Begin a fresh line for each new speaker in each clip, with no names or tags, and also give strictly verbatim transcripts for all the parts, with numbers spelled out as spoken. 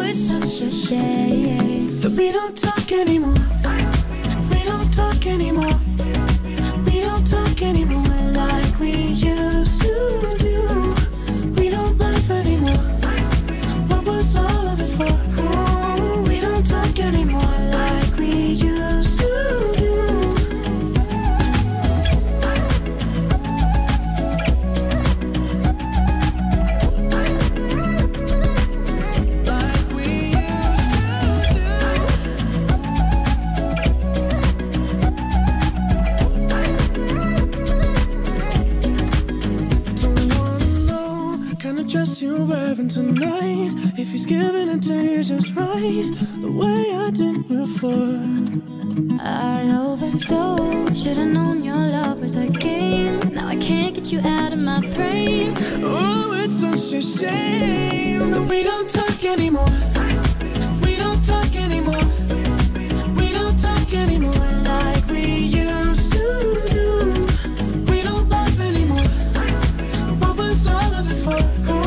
it's such a shame that we don't talk anymore. We don't talk anymore. We don't talk anymore like we used to do. We don't laugh anymore. What was all of it for? Oh, we don't talk anymore like we used to do. Dress you're wearing tonight, if he's giving it to you just right, the way I did before. I overdosed, should've known your love was a game. Now I can't get you out of my brain. Oh, it's such a shame that we don't talk anymore. We don't talk anymore. We don't talk anymore like we used to do. We don't laugh anymore. What was all of it for?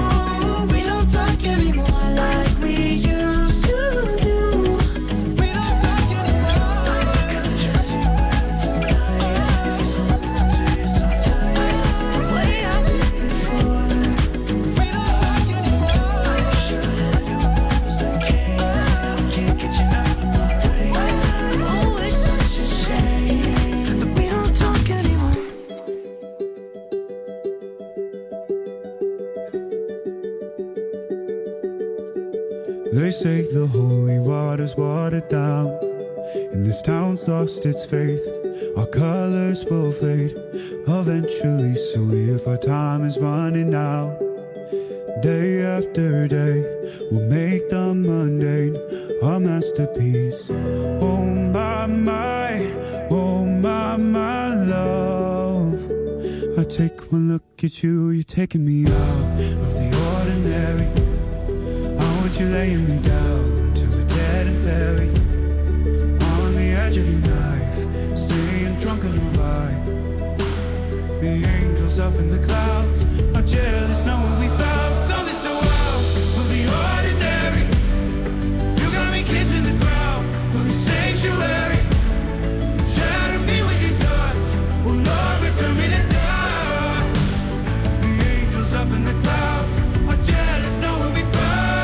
They say the holy water's watered down, and this town's lost its faith. Our colors will fade eventually, so if our time is running out, day after day, we'll make the mundane our masterpiece. Oh my, my, oh my, my love, I take one look at you, you're taking me out of the ordinary. You're laying me down to a dead and buried on the edge of your knife, staying drunk on your ride. The angels up in the clouds are jealous knowing we found something so out of the ordinary. You got me kissing the ground of your sanctuary. Shatter me with your touch, oh Lord, return me to dust. The angels up in the clouds are jealous knowing we found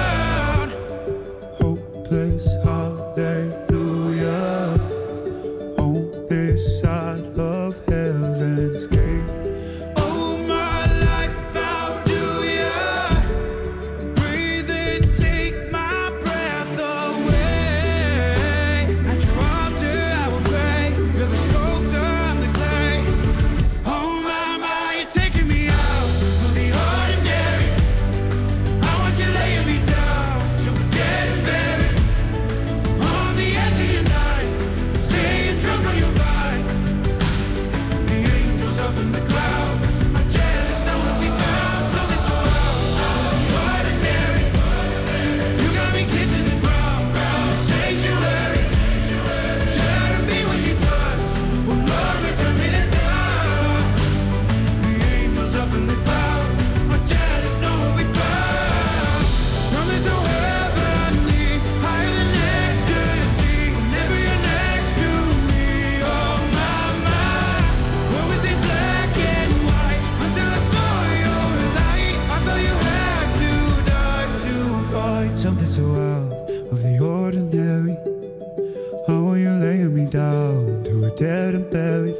hopeless hallelujah on this side of heaven's gate. Oh, my life, how do ya breathe and take my breath away? At your altar I will pray, you're the sculptor, I'm the clay. Oh my, my, you're taking me out of the ordinary. I want you laying me down so we're dead and buried on the edge of your night, staying drunk on your vine. The angels up in the clouds are jealous knowing we found something so out of the ordinary. You got me kissing the ground in the sanctuary. Shatter me with your touch, oh Lord, return me to dust. The angels up in the clouds are jealous knowing we found something so heavenly, higher than ecstasy. Whenever you're next to me, oh my, my. What was it, black and white, until I saw your light? I thought you had to die to find something so out of the ordinary. How are you laying me down to a dead and buried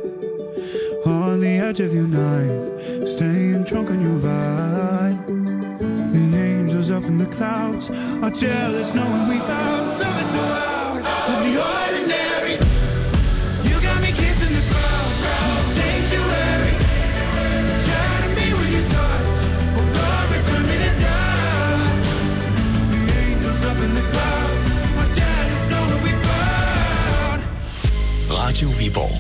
on the edge of your night, staying drunk on your vine. The angels up in the clouds are jealous knowing we found something so out of the ordinary. You got me kissing the ground in the sanctuary. Shatter me with your touch, oh Lord, return me to dust. The angels up in the clouds are jealous knowing we found
Radio Vibo.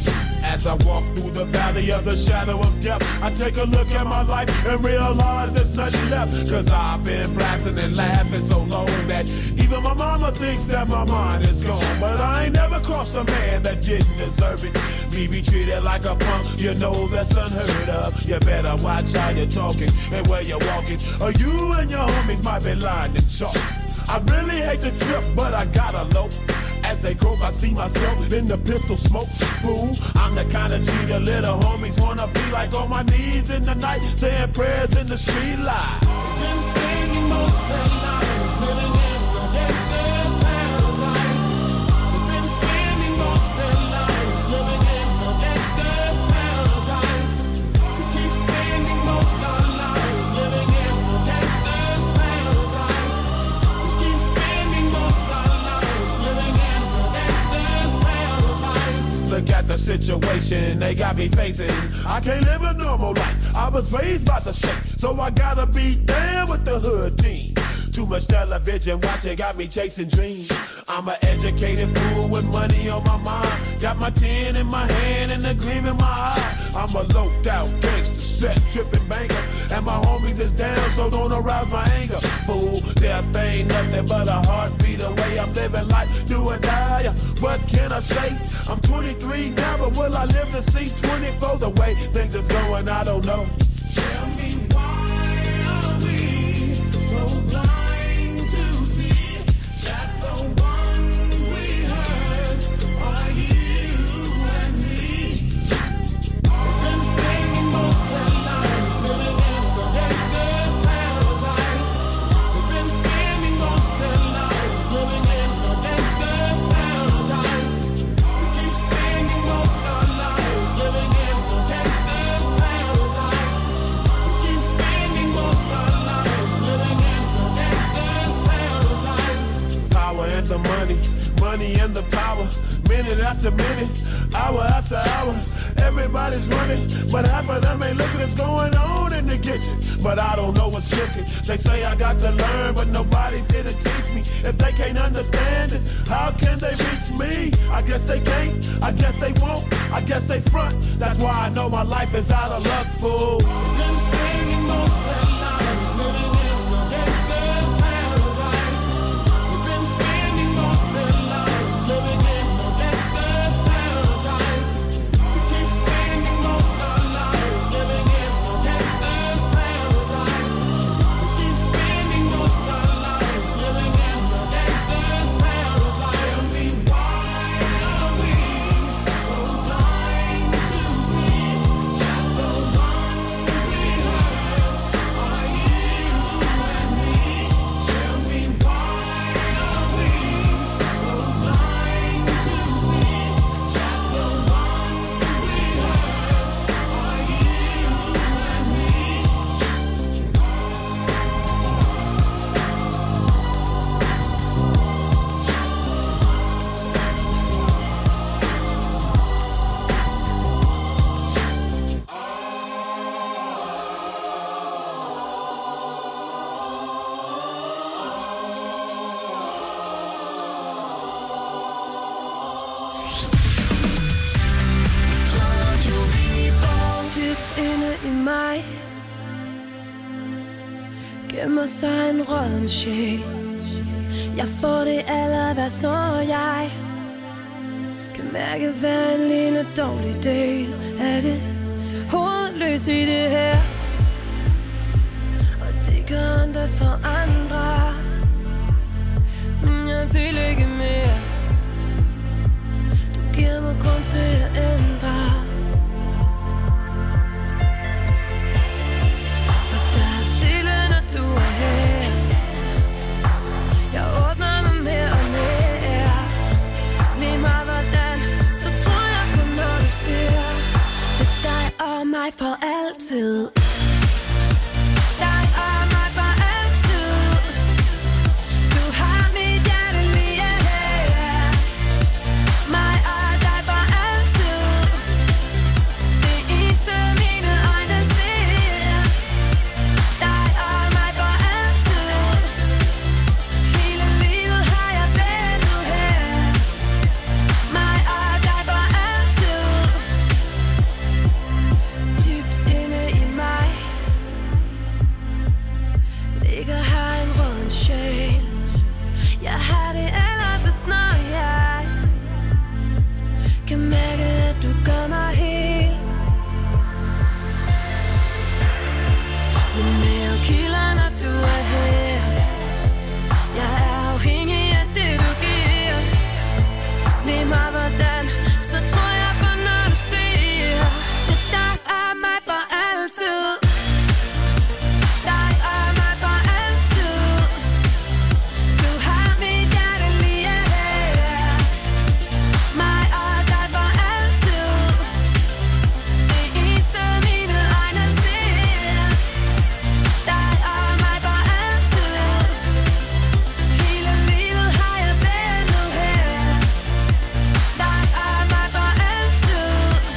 As I walk through the valley of the shadow of death, I take a look at my life and realize there's just nothing left. Cause I've been blasting and laughing so long that even my mama thinks that my mind is gone. But I ain't never crossed a man that didn't deserve it. Me be treated like a punk, you know that's unheard of. You better watch how you're talking and where you're walking, or you and your homies might be lying to chalk. I really hate the trip, but I gotta low. As they croak, I see myself in the pistol smoke. Fool, I'm the kind of G the little homies wanna be like, on my knees in the night, saying prayers in the street light. Been spending most of their lives living in the gangster's paradise. Been spending most of their lives living in the gangster's paradise. We keep spending most of our lives living in the gangster's paradise. We keep spending most of our lives living in the gangster's paradise. Look at the situation they got me facing. I can't live a normal life. I was raised by the state, so I gotta be down with the hood team. Too much television watching got me chasing dreams. I'm an educated fool with money on my mind. Got my tin in my hand and a gleam in my eye. I'm a loped out gangster, set tripping banker, and my homies is down, so don't arouse my anger. Fool, death ain't nothing but a heartbeat away. I'm living life, do or die. What can I say? I'm twenty-three now, but will I live to see twenty-four? The way things is going, I don't know. Tell me why are we so blind to see that the ones we hurt are you and me? We've been spending most of our lives living in the gangster's paradise. We've been spending most of our lives living in the gangster's paradise. We keep spending most of our lives living in the gangster's paradise. We keep spending most of our lives living in the gangster's paradise. Power and the money, money and the power. Minute after minute, hour after hour, everybody's running, but half of them ain't looking what's going on in the kitchen. But I don't know what's cooking. They say I got to learn, but nobody's here to teach me. If they can't understand it, how can they reach me? I guess they can't, I guess they won't, I guess they front. That's why I know my life is out of luck, fool. We've been spending most of our lives living in the gangster's paradise. We've been spending most of our lives living in the gangster's paradise. We keep spending most of our lives living in the gangster's paradise. We keep spending most of our lives living in the gangster's paradise. Tell me why are we so blind to see that the ones we hurt are you and me? Tell me why are we so blind to see that the ones we hurt are you and me?
Dybt inde i mig gemmer sig en rådden sjæl. Jeg får det aller værst, når jeg kan mærke hver en lille dårlig del af det hovedløs i det her. Og det gør ondt at forandre, men jeg vil ikke mere. Du giver mig grund til at ændre.
mig for altid.
kilder, når du er her. Jeg er afhængig af det, du giver. Lige meget hvordan, så tror jeg på, når du siger, det der er mig for altid. Dig er mig for altid. Du har mit hjerte lige her. Mig og dig for altid. Det eneste mine øjne ser. Dig og mig for altid. Hele livet har jeg været nu her. Dig og mig for altid.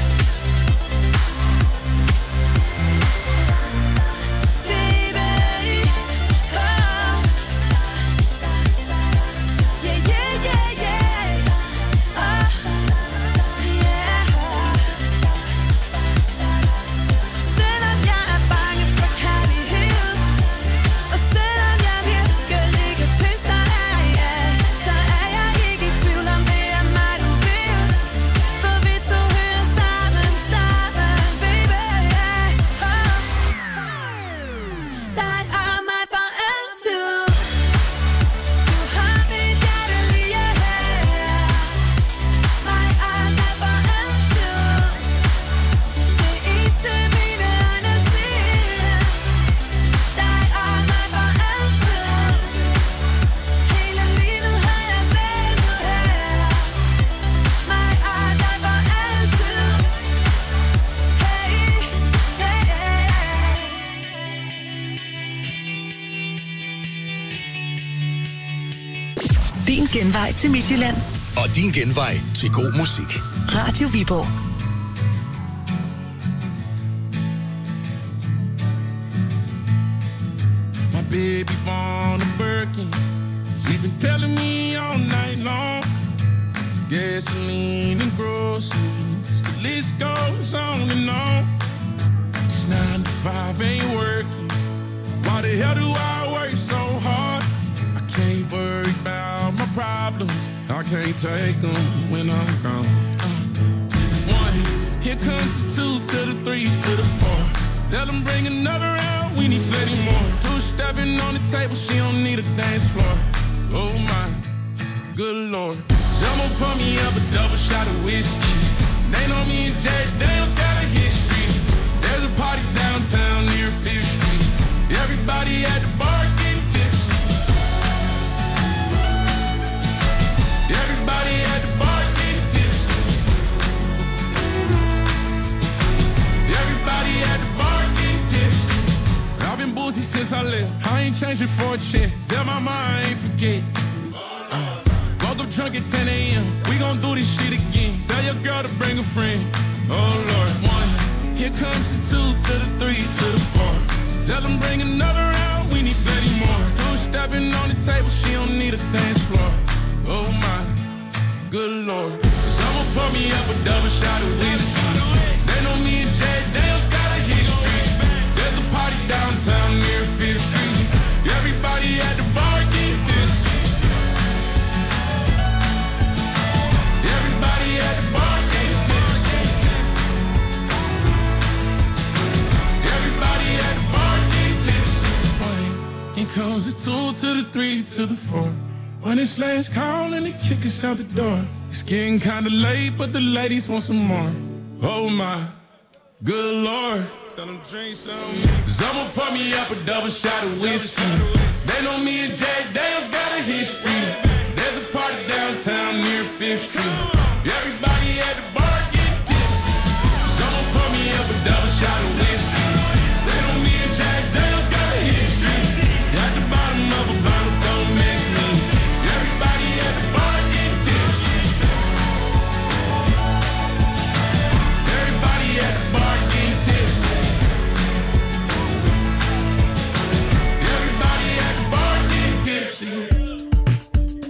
Baby, oh. Yeah, yeah, yeah, yeah. Oh, yeah. Selvom jeg er bange for kærlighed, og selvom jeg virkelig kan pisse dig af, ja, så er jeg ikke i tvivl om, det er mig, du vil. For vi to hører sammen, sammen, baby, yeah. Oh. Dig og mig for altid. Du har mit hjerte lige her. Mig og dig for altid. Det eneste mine øjne ser. Dig og mig for altid. Hele livet har jeg været nu her. Mig og dig for altid. Hey, yeah, yeah.
Din genvej til Midtjylland.
Og din genvej til god musik.
Radio Viborg.
My baby born a Birkin. She's been telling me all night long. Gasoline and groceries, the list goes on and on. It's nine to five, ain't working. Why the hell do I work so hard? I can't worry about my problems. I can't take them when I'm gone. Uh, one, here comes the two to the three to the four. Tell them bring another round, we need plenty more. Two stepping on the table, she don't need a dance floor. Oh my, good lord. Someone pour me up a double shot of whiskey. They know me and Jay Daniels got a history. There's a party downtown near Fifth Street. Everybody at the bar getting tipsy. Everybody at the bar getting tipsy. Everybody at the bar getting tipsy. I've been boozy since I left. I ain't changing for a check. Tell my mom I ain't forget. Uh, woke up drunk at ten a.m. We gon' do this shit again. Tell your girl to bring a friend. Oh Lord. One, here comes the two to the three to the four. Tell them bring another round, we need plenty more. Two stepping on the table, she don't need a dance floor. Oh my, good lord. Someone pour me up a double shot of whiskey. They know me and Jay Daniels got a history. There's a party downtown near Fifth Street. Everybody at the bar getting tipsy. Everybody at the bar getting tipsy. Everybody at the bar getting tipsy. Here comes the two to the three to the four. When it's last call and they kick us out the door. It's getting kinda late, but the ladies want some more. Oh my, good lord. Tell them drink some. Someone pour me up a double shot of whiskey. They know me and Jay Daniels got a history. There's a party downtown near Fifth Street. Everybody at the bar getting tipsy. Someone pour me up a double shot of whiskey. They know me and Jay Daniels got a history. At the bottom of a bottle, don't miss me. Everybody at the bar getting tipsy. Everybody at the bar getting tipsy. Everybody at the bar getting tipsy.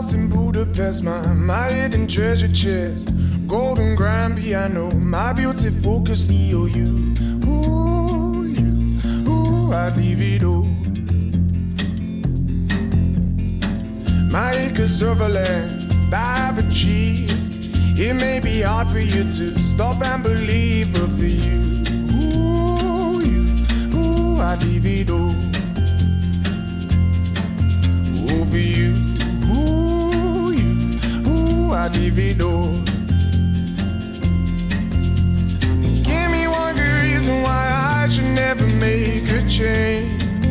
house in Budapest, my, my hidden treasure chest, golden grand piano, my beauty focus, E O U. Ooh, you, ooh, I'd leave it all. My acres of land I've achieved. It may be hard for you to stop and believe, but for you, ooh, you, ooh, I'd leave it all. Ooh, for you, ooh, you, ooh, I'd leave it all. And give me one good reason why I should never make a change.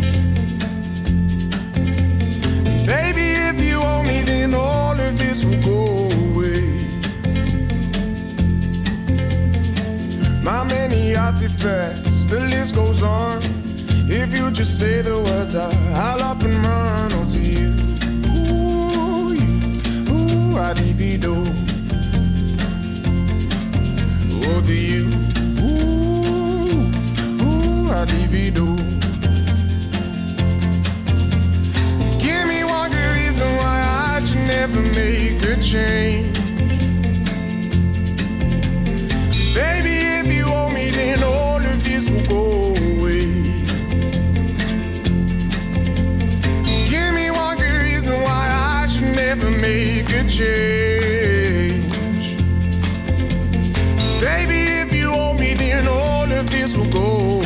Baby, if you owe me, then all of this will go away. My many artifacts, the list goes on. If you just say the words, I'll up and run onto you. Ooh, you, ooh, I'd leave it all. Over you, ooh, ooh, I'd leave it all. Why I should never make a change. Baby, if you owe me, then all of this will go away. Give me one good reason why I should never make a change. Baby, if you owe me, then all of this will go away.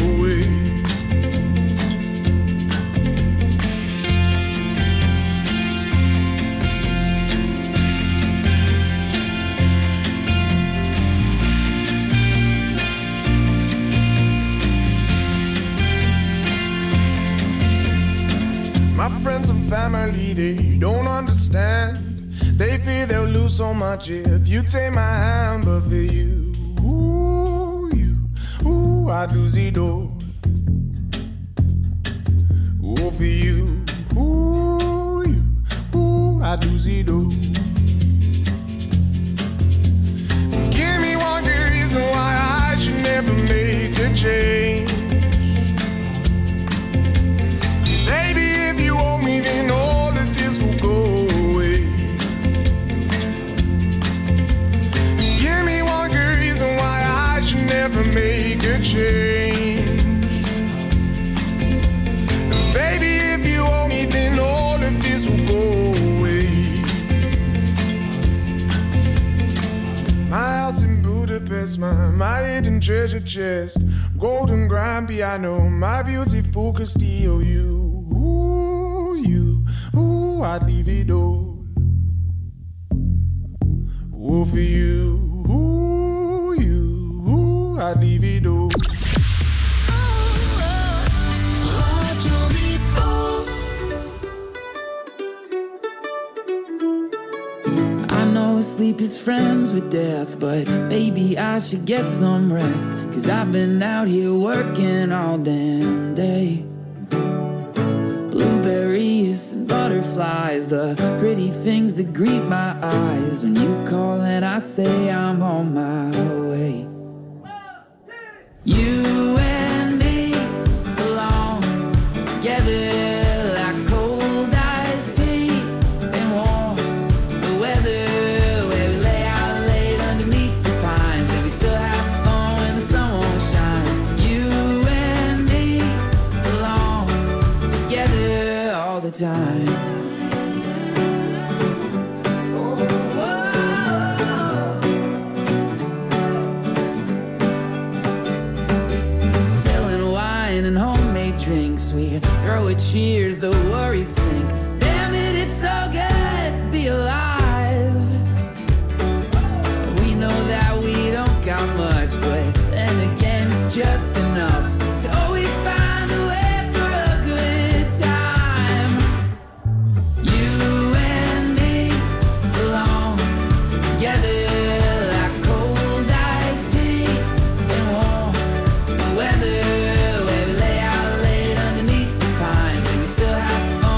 Friends and family, they don't understand. They fear they'll lose so much if you take my hand. But for you, ooh, you, ooh, I'd lose it all. Ooh, for you, ooh, you, ooh, I'd lose it all. Give me one good reason why I should never make a change. Then all of this will go away. Give me one good reason why I should never make a change. Baby, if you owe me, then all of this will go away. My house in Budapest, my, my hidden treasure chest, golden grand piano, my beauty focus, E O U. You, ooh, I'd leave it all. Ooh, for you, ooh, you, ooh, I'd leave it all.
I know sleep is friends with death, but maybe I should get some rest. Cause I've been out here working all damn day. Blueberries and butterflies, the pretty things that greet my eyes. When you call and I say I'm on my way. You and me belong together like cold iced tea and warm the weather, where we lay out late underneath the pines and we still have fun when the sun won't shine. You and me belong together all the time. And homemade drinks, we throw a cheers, the worries sink. Damn it, it's so good to be alive. We know that we don't got much, but then again it's just enough to always find a way for a good time. You and me belong together like cold iced tea and warm weather. Still have fun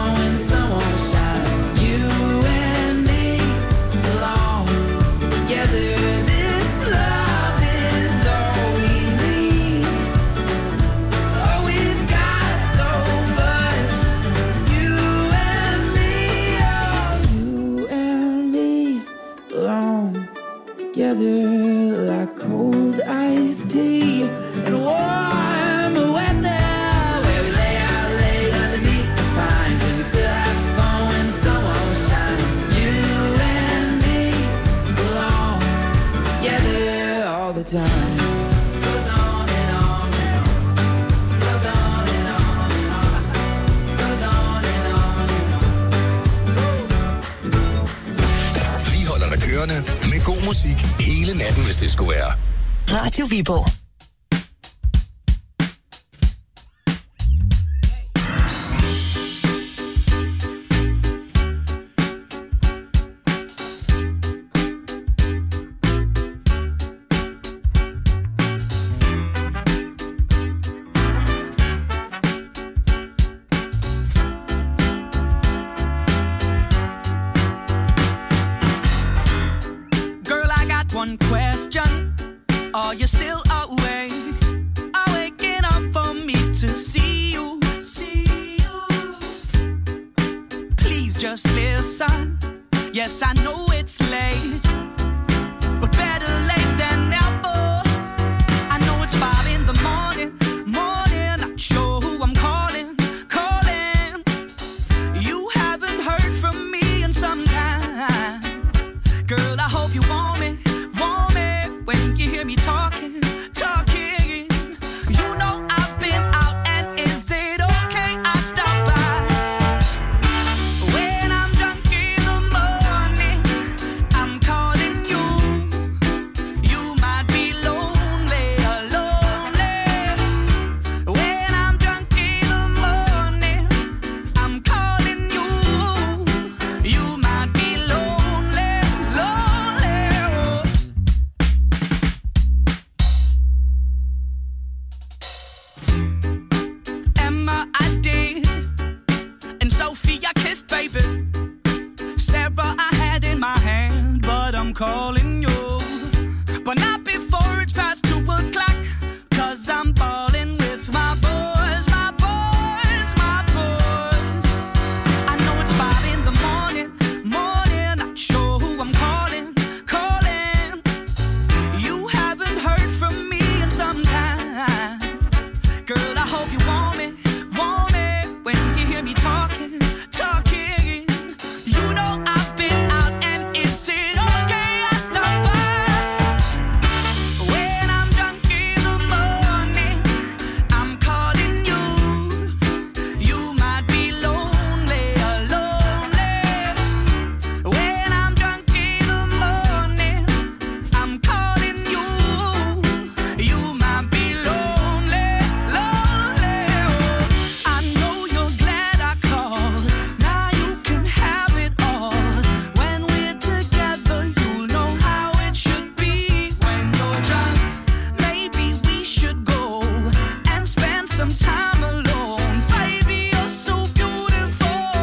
together like cold iced tea and warm weather, where we lay out late underneath the pines and we still have fun when the sun won't shine. You and me belong together all the time. Goes on and on and on. Goes on and on and on. Goes on and on and on.
Vi holder dig kørende med god musik hele natten, hvis det skulle være.
Radio Viborg.
One question, are you still awake? Are waking up for me to see you? See you. Please just listen. Yes, I know it's late, but better late than never. I know it's five in the morning, morning. Not sure who I'm calling, calling. You haven't heard from me in some time. Girl, I hope you want me. When you hear me talking, talking, you know I've been out, and is it okay I stop by? When I'm drunk in the morning, I'm calling you. You might be lonely, lonely. When I'm drunk in the morning, I'm calling you. You might be lonely, lonely. Sophie, I kissed, baby. Sarah, I had in my hand, but I'm calling you. But not before it's past two o'clock, cause I'm balling with my boys, my boys, my boys. I know it's five in the morning, morning. Not sure who I'm calling, calling. You haven't heard from me in some time. Girl, I hope you want me, want me. When you hear me talking, talking, you know I've been out, and is it okay I stop by? When I'm drunk in the morning, I'm calling you. You might be lonely, lonely. When I'm drunk in the morning, I'm calling you. You might be lonely, lonely. I know you're glad I called. Now you can have it all. When we're together, you'll know how it should be. When you're drunk, maybe we should go and spend some time alone. Baby, you're so beautiful.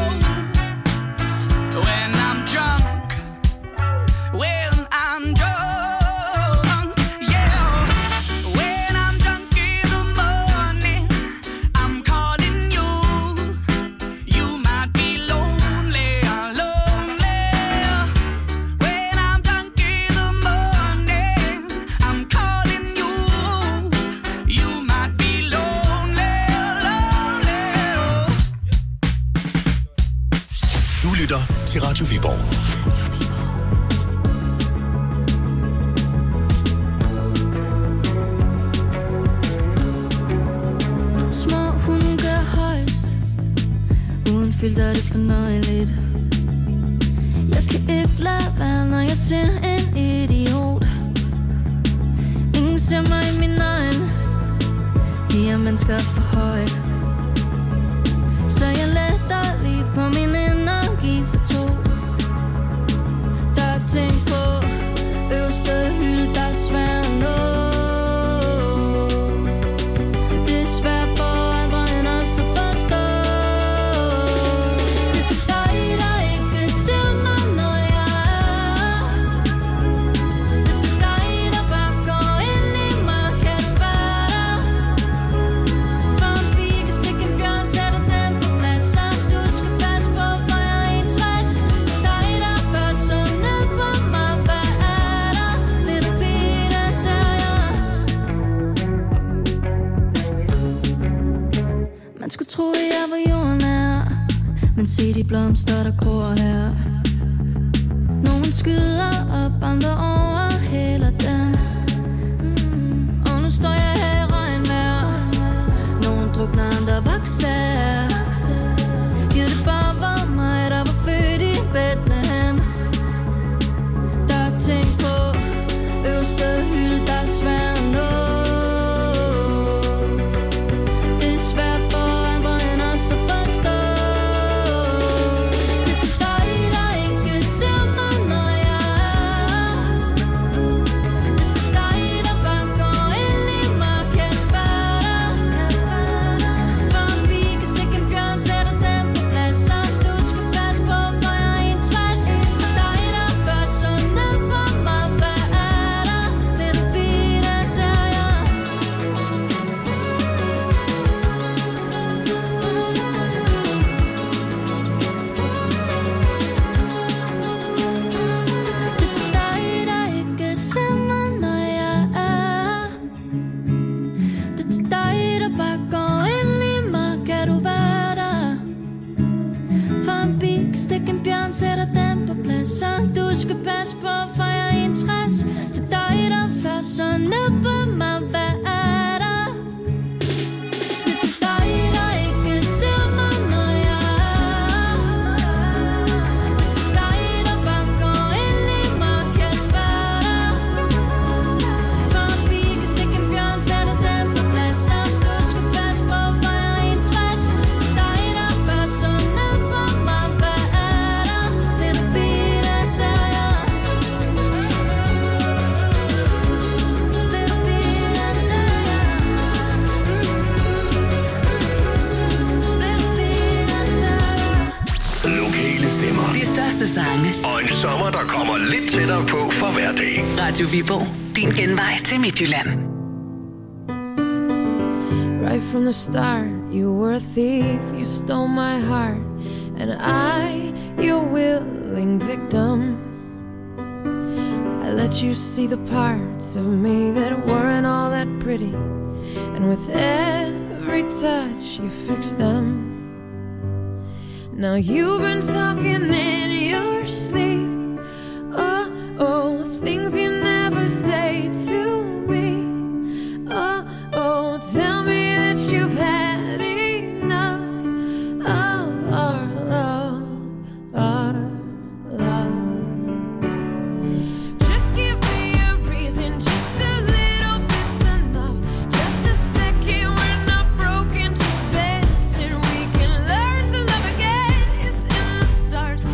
When I'm drunk, when I'm drunk, yeah. When I'm drunk in the morning, I'm calling you. You might be lonely, lonely. When I'm drunk in the morning, I'm calling you. You might be lonely, lonely.
Du lytter til Radio Viborg.
Små hunde gør højst. Uden filter er det fornøjeligt. Jeg kan ikke lade være, når jeg ser en idiot. Ingen ser mig i mine øjne. De er mennesker for højt. Så jeg letter lige på min energi for to. Der er ting på øverste hylde, der er svært at nå. Det er svært for andre end os at forstå. Det er til dig, der ikke ser mig, når jeg er. Det er til dig, der bare går ind i mig. Kan du være der? For en pige kan stikke en bjørn, sætter den på plads, så du skal passe på. blomster, der gror her. Nogen skyder op, andre overhælder dem. mm. Og nu står jeg her i regnvejr. Nogen drukner, andre vokser. Giv det bare var mig, der var født i Bethlehem. Der er ting på øverste hylde, der er svær at nå. Det er svært for andre end os at forstå. Det er til dig, der ikke ser mig, når jeg er. Det er til dig, der bare går ind i mig. Kan du være der? For en pige kan stikke en bjørn, sætter den på plads. Så du skal passe på, for jeg er en træs. Til dig, der først så ned på mig. Hvad er der? Little Peter Terrier. Det er til dig, der ikke ser mig, når jeg er. Det er til dig, der bare går ind i mig. Kan du være der? For en pige kan stikke en bjørn, sætter den på plads. Så du skal passe på, for jeg er en træs. Til dig, der først så ned på mig. Hvad er der? Det er til dig, der ikke ser mig, når jeg er. Det er til dig, der bare går ind i mig. Kan du være der? For en pige kan stikke en bjørn, sætter den på plads. Så du skal passe på, for jeg er en træs. Til dig, der først så ned på mig. Hvad er der? Little Peter Terrier. Little Peter Terrier. Little Peter Terrier.
Lokale stemmer.
De største sange.
Og en sommer, der kommer lidt tættere på for hver dag.
Radio Viborg. Din genvej til Midtjylland.
Right from the start, you were a thief, you stole my heart, and I, your willing victim. I let you see the parts of me that weren't all that pretty, and with every touch you fixed them. Now you've been talking in your sleep, oh, oh, things you never say to me. Oh, oh, tell me that you've had enough of our love, our love. Just give me a reason, just a little bit's enough. Just a second, we're not broken, just bends, and we can learn to love again. It's in the stars,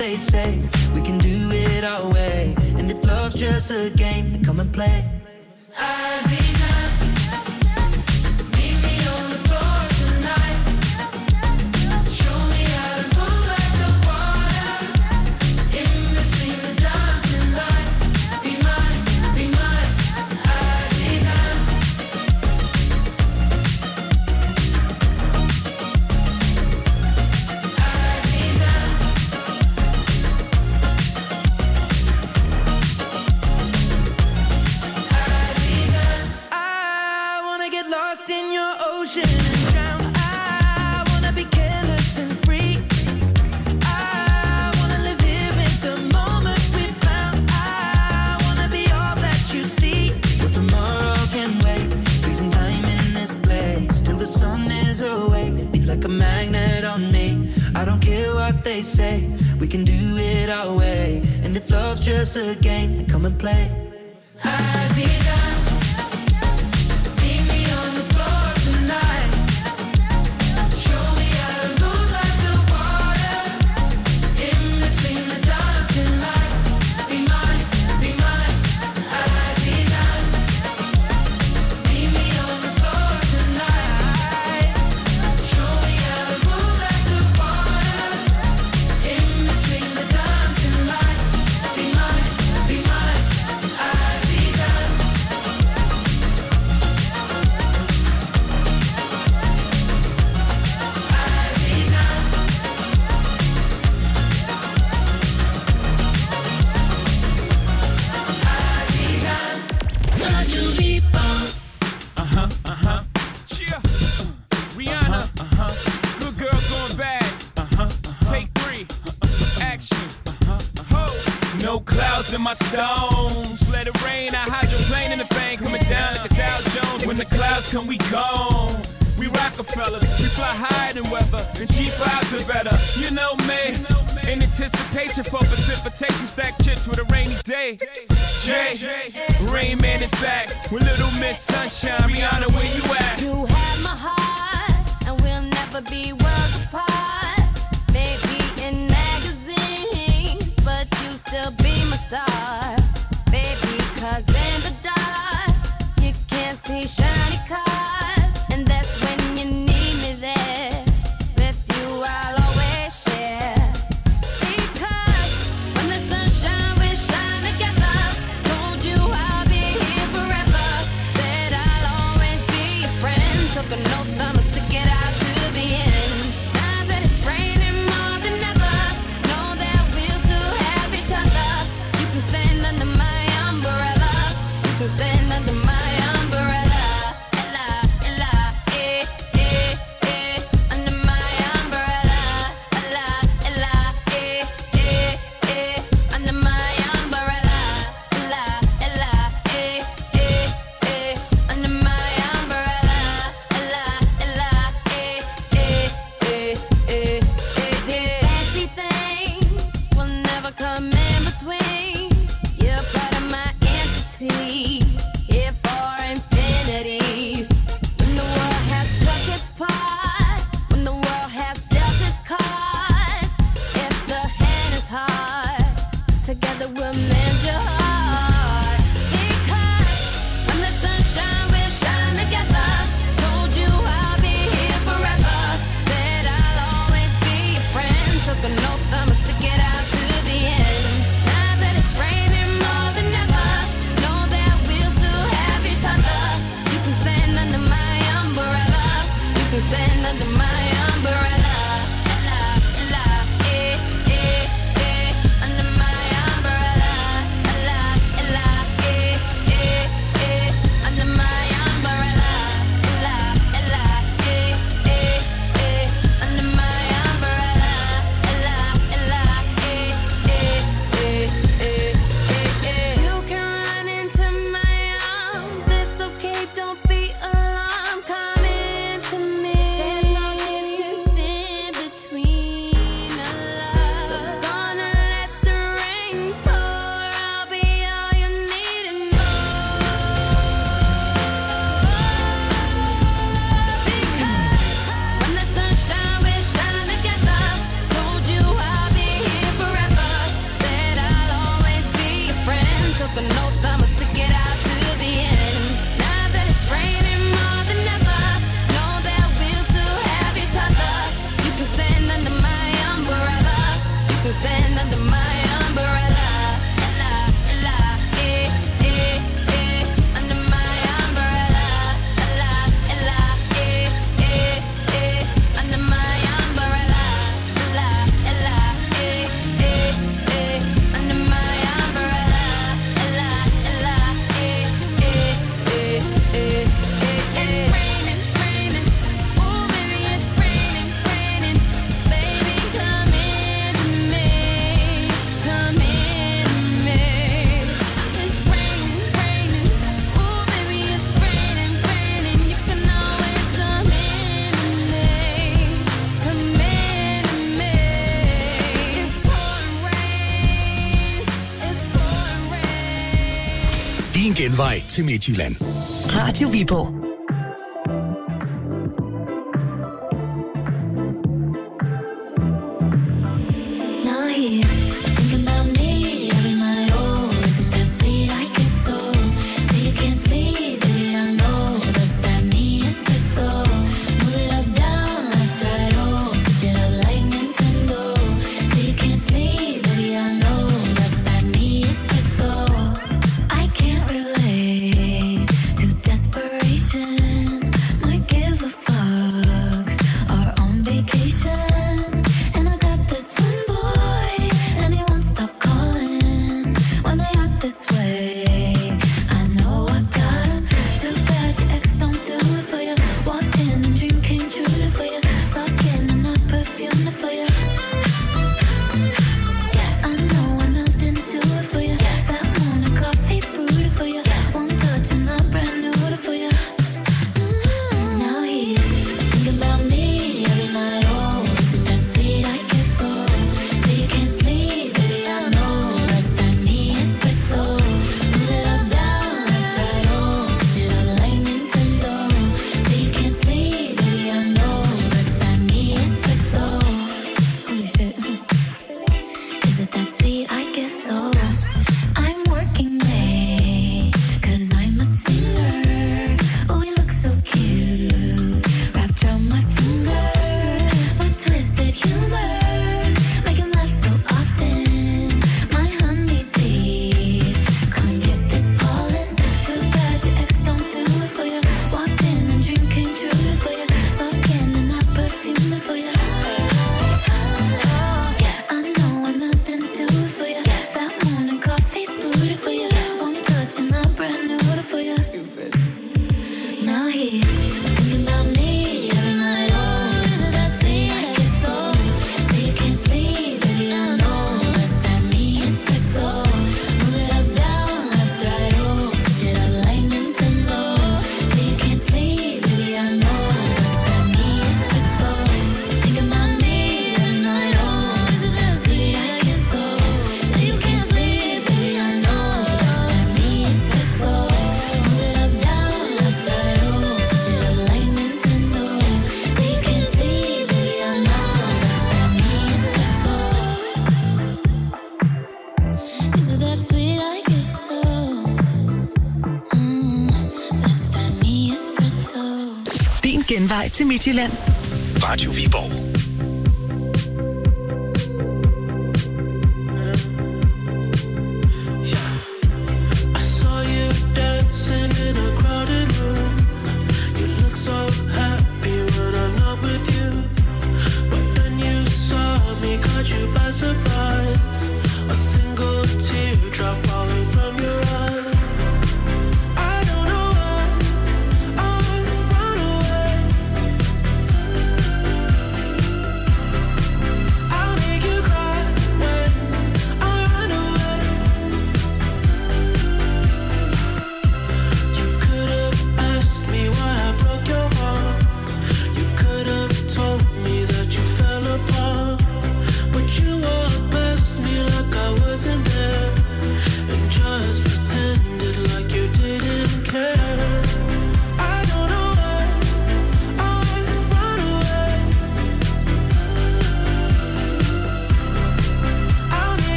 they say. We can do it our way. And if love's just a game, then come and play. Aziza, meet me on the floor tonight. Show me how to move like the water. In between the dancing lights. Be mine, be mine, Aziza. Aziza. I wanna get lost in your ocean and drown. I wanna be careless and free. I wanna live here in the moment we found. I wanna be all that you see. Well, tomorrow can wait. Freezing time in this place till the sun is awake. Be like a magnet on me. I don't care what they say. We can do it our way. And if love's just a game, then come and play. Aziza, meet me on the floor tonight. Show me how to move like the water. In between the dancing lights. Be mine, be mine, Aziza. Meet me on the floor tonight. Show me how to move like the water. In between the dancing lights. Be mine, be mine, Aziza.
Uh-huh, uh-huh. Cheer. Uh, Rihanna. Uh-huh. Good girl going bad. Uh-huh, uh-huh. Take three. Uh-uh. Action. Uh-huh, uh-huh. Ho. No clouds in my stones. Let it rain. I hydroplane in the bank. Coming down like a Dow Jones. When the clouds come, we gone. We Rockefellers. We fly higher than weather. And G fives are better. You know me. In anticipation for precipitation. Stack chips with a rainy day. Jay, Rain Man is back with Little Miss Sunshine. Rihanna, where you at?
You have my heart, and we'll never be worlds apart. Maybe in magazines, but you still be my star. Baby, 'cause in the dark, you can't see shiny cars. And that's when you need me there. With you, I'll always share. Because when the sunshine, we shine together. Told you I'll be here forever. Said I'll always be your friend. Took an oath, I'ma stick it out to the end. Now that it's raining more than ever, know that we'll still have each other.
Din genvej til Midtjylland.
Radio Viborg. Genvej til Midtjylland.
Radio Viborg.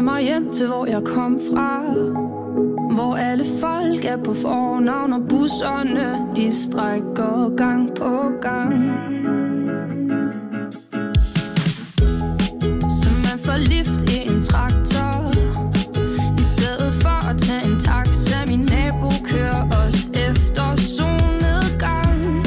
Tag mig hjem til hvor jeg kom fra, hvor alle folk er på fornavn, og busserne de strækker gang på gang. Så man får lift i en traktor, i stedet for at tage en taxa. Min nabo kører os efter solnedgang.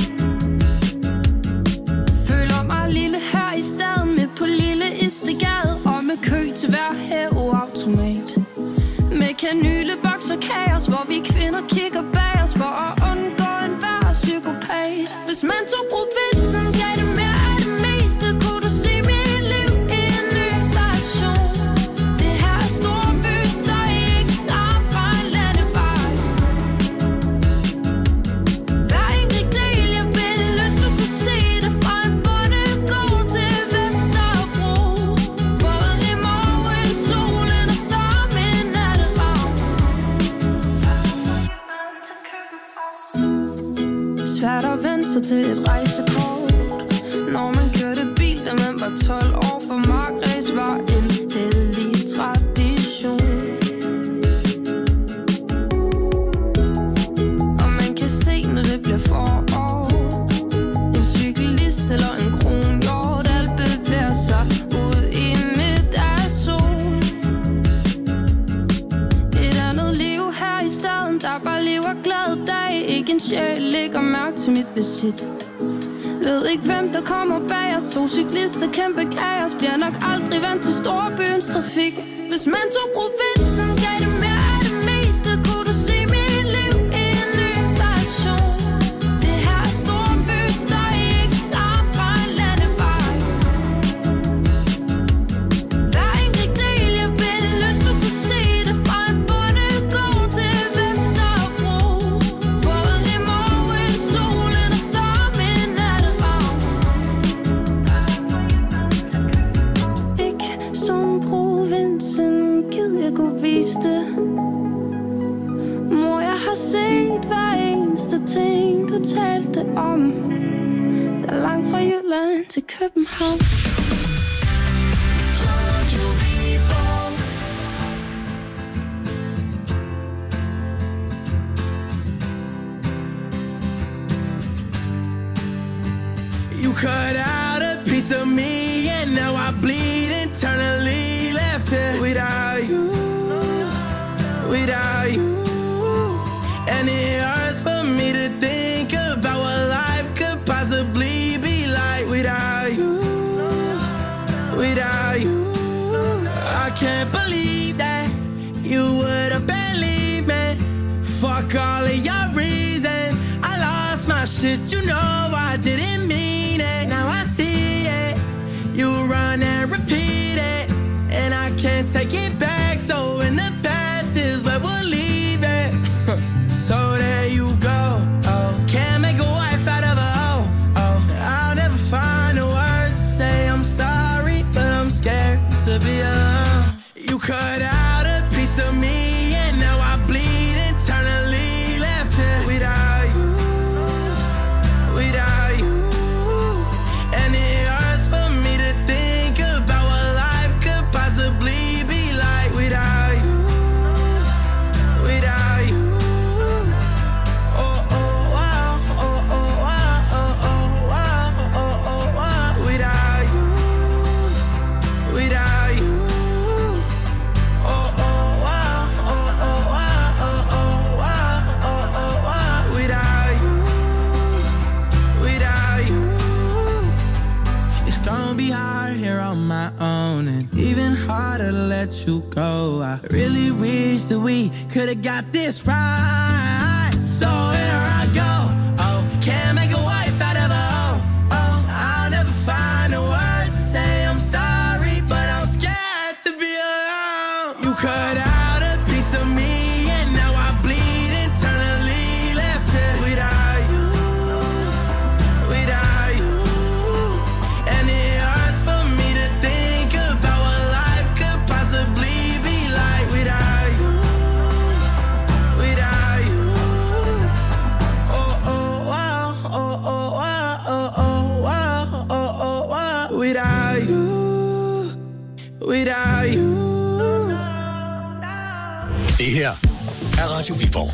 Føler mig lille her i staden, midt på lille Istegade, og med kø til hver hæveautomat. Med kanyleboks og kaos, hvor vi kvinder kigger bag os for at undgå enhver psykopat. Hvis man tog provinsen, gav det mere af det meste, kunne du se mit liv i en ny version. Det her er storby, støj, ikke langt fra en landevej. Hver enkelt del, jeg ville ønske, du kunne se det fra en bondegård til Vesterbro. Både i morgen, solen og som en natteravn. Svært at vende sig til et rejsekort, når man kørte bil, da man var tolv år. For markræs var en hellig tradition. Og man kan se, når det bliver forår, en cyklist eller en kronhjort, alt bevæger sig ud i midt af sol. Et andet liv her i staden, der bare lever glad dag. Ikke en sjæl lægger mærke til mit visit. Ved ikke hvem der kommer bag os. To cyklister, kæmpe kaos. Bliver nok aldrig vant til storbyens trafik. Hvis man tog provinsen, gav det mere af det meste, kunne du se mit liv i en ny version. Det her er storby, støj, ikke langt fra en landevej. Hver enkelt del, jeg ville ønske, du kunne se det fra en bondegård til Vesterbro. Både i morgen, solen og som en natteravn. Ikke som provinsen, gid jeg kunne vise det. Mor, jeg har set hver eneste ting, du talte om. Der er langt fra Jylland til København.
You cut out a piece of me, and now I bleed internally. Left here without you, without you. And it hurts for me to think about what life could possibly be like without you, without you. I can't believe that you would have believed me. Fuck all of your reasons. I lost my shit, you know I didn't mean it. Now I see it. You run and repeat it, and I can't take it back. So in the past is where we'll leave it. So there you go. Oh, can't make a wife out of a hoe. Oh, I'll never find the words to say I'm sorry, but I'm scared to be alone. You cut out a piece of me, and now I bleed internally. Left here without you, without you. And it hurts for me to think about what life could possibly be like without you, without you. Oh, oh, wow, oh, oh, wow, oh, oh, wow, oh, oh, wow. Without you, without you. Oh, oh, wow, oh, oh, wow, oh, oh, wow, oh, oh, wow. Without you, without you. It's gonna be hard here on my own, and even harder to let you go. I really wish that we could've got this right. So here I go. Oh, can't make a wife out of a hoe. Oh, I'll never find the words to say I'm sorry, but I'm scared to be alone. You cut out a piece of me, and now I bleed internally. Left here without you, without you. And it hurts for me to think about what life could possibly be like without you, without you. Oh, oh, wow, oh, oh, wow, oh, oh, wow, oh, oh, wow. Without you, without you.
Det her er Radio Viborg.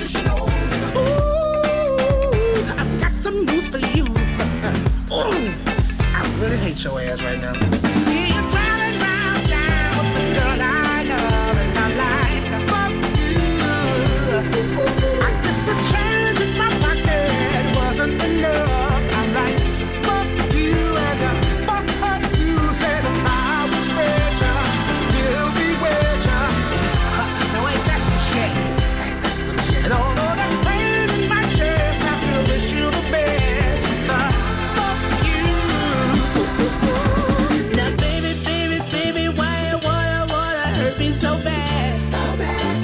Ooh.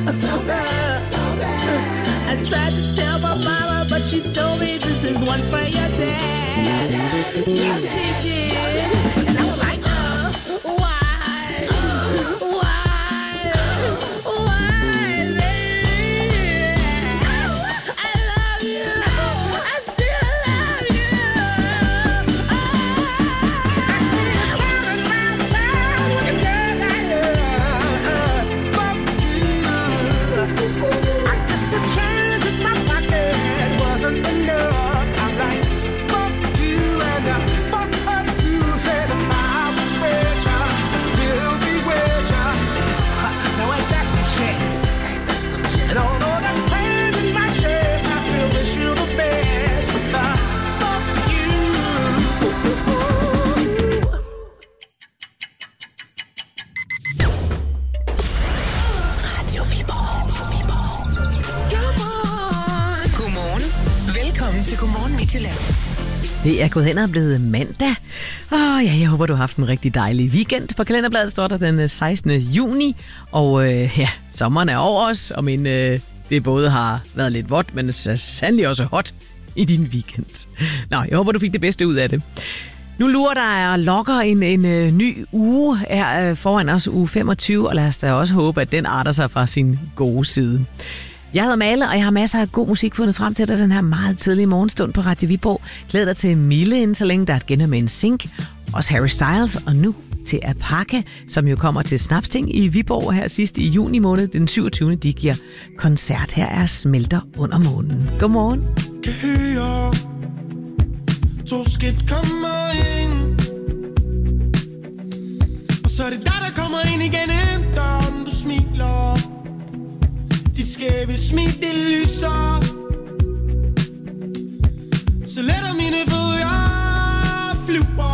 so bad, so bad. I tried to tell my mama, but she told me this is one for your dad. Yeah, she did. And I was like, uh, why? Why? Why, baby? I love you. I still love you. Oh, I see you coming round town with a girl I love. Fuck you. I guess the change in my pocket wasn't enough. I'm like, fuck you and uh, fuck her too. Said if I was richer, I'd still be richer. Now ain't that some shit? And although that's pain in my chest, I still wish you the best. But the fuck you.
Radio Viborg.
Come on.
Godmorgen. Velkommen til Godmorgen Midtjylland.
Det er gået hen og blevet mandag. Åh, ja, jeg håber, du har haft en rigtig dejlig weekend. På kalenderbladet står der den sekstende juni, og øh, ja, sommeren er over os, og men øh, det både har været lidt vådt, men så sandelig også hot i din weekend. Nå, jeg håber, du fik det bedste ud af det. Nu lurer der og lokker en, en øh, ny uge her øh, foran os, uge femogtyve, og lad os da også håbe, at den arter sig fra sin gode side. Jeg hedder Male, og jeg har masser af god musik fundet frem til dig den her meget tidlige morgenstund på Radio Viborg. Glæd dig til Mille inden så længe, der er et genhør med en sink. Også Harry Styles, og nu til Apaka, som jo kommer til Snapsting i Viborg her sidst i juni måned. Den syvogtyvende De giver koncert. Her er Smelter under månen. Godmorgen.
Kan høre to skridt kommer ind, og så er det dig, der kommer ind igen, døren du smiler. Dit skæve smil, det lyser, så letter mine fødder flyver